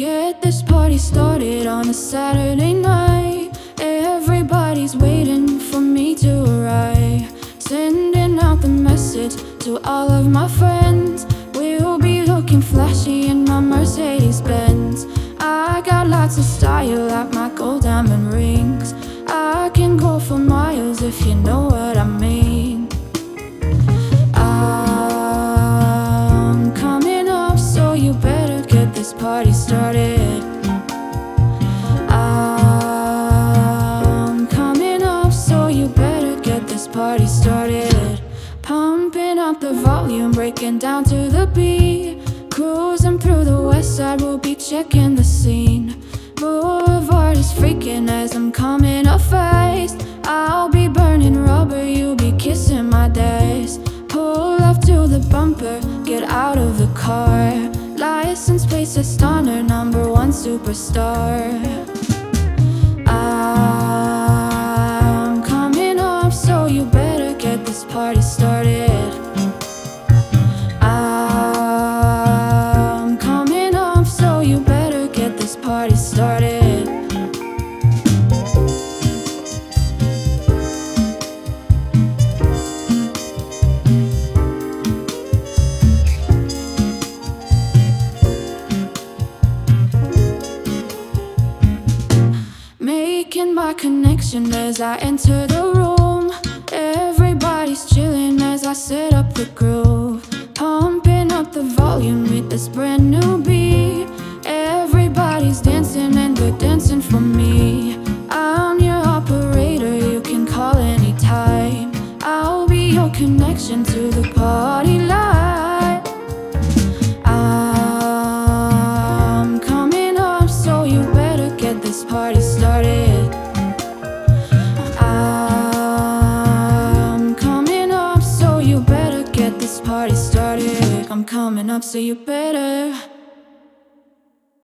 Get this party started on a Saturday night. Everybody's waiting for me to arrive. Sending out the message to all of my friends. We'll be looking flashy in my Mercedes-Benz. I got lots of style like my gold diamond rings. I can go for miles if you know what I mean. I'm coming up, so you better get this party started. I'm coming up, so you better get this party started. Pumping up the volume, breaking down to the beat. Cruising through the west side, we'll be checking the scene. Boulevard is freaking as I'm coming up fast. I'll be burning rubber, you'll be kissing my dash. Pull up to the bumper, get out of the car. License plate says Stunner, #1 superstar. I'm coming up, so you better get this party started. I'm coming up, so you better get this party started. Making my connection as I enter the room. Everybody's chilling as I set up the groove. Pumping up the volume with this brand new beat. Everybody's dancing and they're dancing for me. I'm your operator, you can call anytime. I'll be your connection to the party light. I'm coming up, so you better get this party started. I'm coming up, so you better get this party started. I'm coming up, so you better